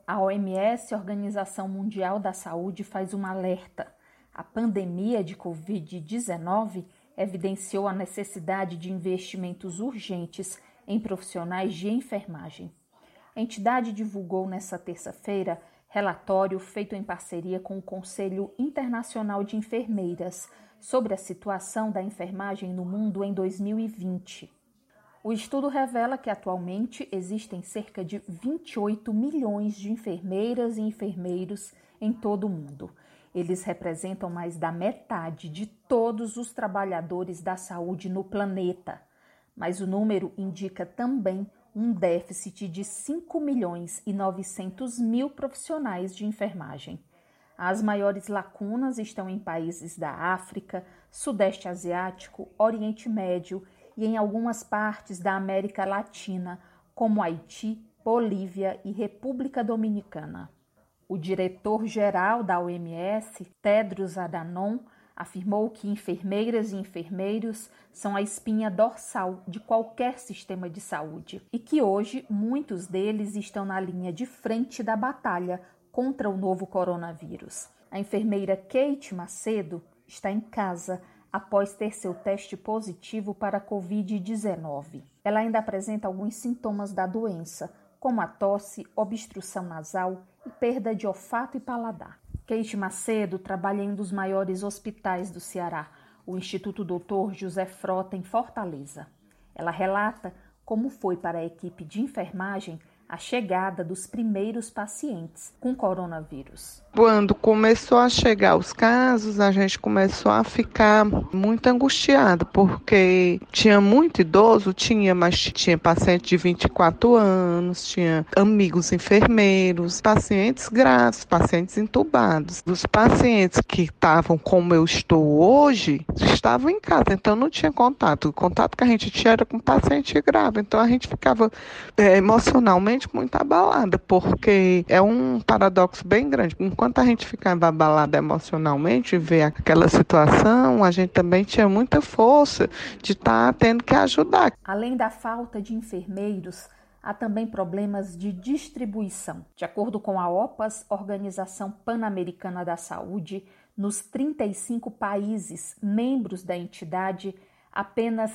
A OMS, Organização Mundial da Saúde, faz um alerta. A pandemia de Covid-19 evidenciou a necessidade de investimentos urgentes em profissionais de enfermagem. A entidade divulgou nesta terça-feira relatório feito em parceria com o Conselho Internacional de Enfermeiras sobre a situação da enfermagem no mundo em 2020. O estudo revela que atualmente existem cerca de 28 milhões de enfermeiras e enfermeiros em todo o mundo. Eles representam mais da metade de todos os trabalhadores da saúde no planeta. Mas o número indica também um déficit de 5 milhões e 900 mil profissionais de enfermagem. As maiores lacunas estão em países da África, Sudeste Asiático, Oriente Médio e em algumas partes da América Latina, como Haiti, Bolívia e República Dominicana. O diretor-geral da OMS, Tedros Adhanom, afirmou que enfermeiras e enfermeiros são a espinha dorsal de qualquer sistema de saúde e que hoje muitos deles estão na linha de frente da batalha contra o novo coronavírus. A enfermeira Kate Macedo está em casa após ter seu teste positivo para a Covid-19. Ela ainda apresenta alguns sintomas da doença, como a tosse, obstrução nasal e perda de olfato e paladar. Kate Macedo trabalha em um dos maiores hospitais do Ceará, o Instituto Dr. José Frota, em Fortaleza. Ela relata como foi para a equipe de enfermagem a chegada dos primeiros pacientes com coronavírus. Quando começou a chegar os casos, a gente começou a ficar muito angustiado, porque tinha muito idoso, mas tinha paciente de 24 anos, tinha amigos enfermeiros, pacientes graves, pacientes entubados. Os pacientes que estavam como eu estou hoje, estavam em casa, então não tinha contato. O contato que a gente tinha era com paciente grave, então a gente ficava emocionalmente muito abalada, porque é um paradoxo bem grande. Enquanto a gente ficava abalada emocionalmente, ver aquela situação, a gente também tinha muita força de estar tendo que ajudar. Além da falta de enfermeiros, há também problemas de distribuição. De acordo com a OPAS, Organização Pan-Americana da Saúde, nos 35 países membros da entidade, apenas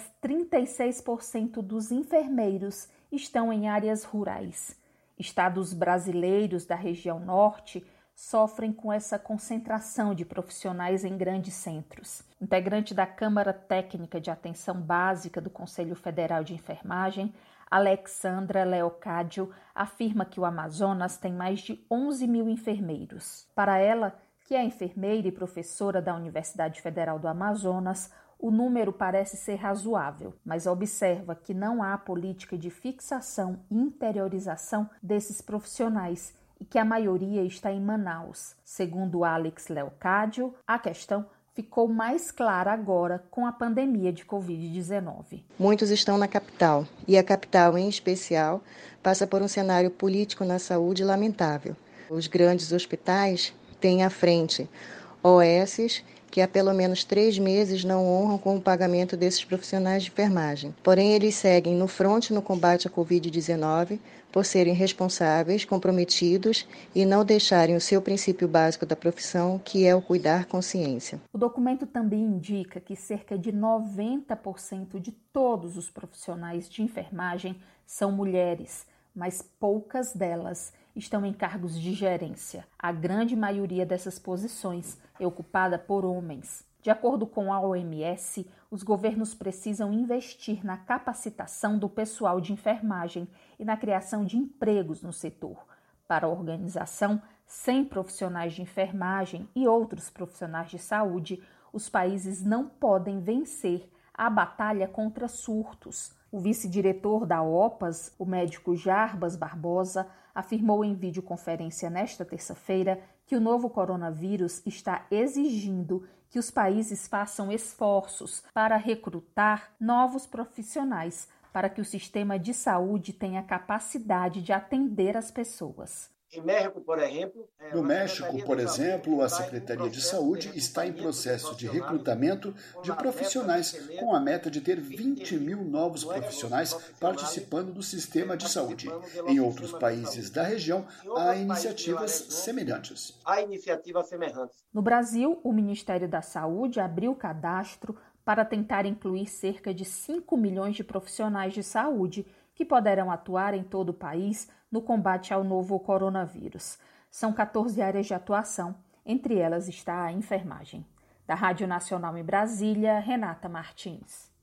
36% dos enfermeiros estão em áreas rurais. Estados brasileiros da região norte sofrem com essa concentração de profissionais em grandes centros. Integrante da Câmara Técnica de Atenção Básica do Conselho Federal de Enfermagem, Alexandra Leocádio afirma que o Amazonas tem mais de 11 mil enfermeiros. Para ela, que é enfermeira e professora da Universidade Federal do Amazonas, o número parece ser razoável, mas observa que não há política de fixação e interiorização desses profissionais e que a maioria está em Manaus. Segundo Alex Leocádio, a questão ficou mais clara agora com a pandemia de Covid-19. Muitos estão na capital, e a capital, em especial, passa por um cenário político na saúde lamentável. Os grandes hospitais têm à frente OSs que há pelo menos 3 meses não honram com o pagamento desses profissionais de enfermagem. Porém, eles seguem no fronte no combate à Covid-19 por serem responsáveis, comprometidos e não deixarem o seu princípio básico da profissão, que é o cuidar com ciência. O documento também indica que cerca de 90% de todos os profissionais de enfermagem são mulheres, mas poucas delas estão em cargos de gerência. A grande maioria dessas posições é ocupada por homens. De acordo com a OMS, os governos precisam investir na capacitação do pessoal de enfermagem e na criação de empregos no setor. Para a organização, sem profissionais de enfermagem e outros profissionais de saúde, os países não podem vencer a batalha contra surtos. O vice-diretor da OPAS, o médico Jarbas Barbosa, afirmou em videoconferência nesta terça-feira que o novo coronavírus está exigindo que os países façam esforços para recrutar novos profissionais para que o sistema de saúde tenha capacidade de atender as pessoas. No México, por exemplo, a Secretaria de Saúde está em processo de recrutamento de profissionais, com a meta de ter 20 mil novos profissionais participando do sistema de saúde. Em outros países da região, há iniciativas semelhantes. No Brasil, o Ministério da Saúde abriu o cadastro para tentar incluir cerca de 5 milhões de profissionais de saúde que poderão atuar em todo o país no combate ao novo coronavírus. São 14 áreas de atuação, entre elas está a enfermagem. Da Rádio Nacional em Brasília, Renata Martins.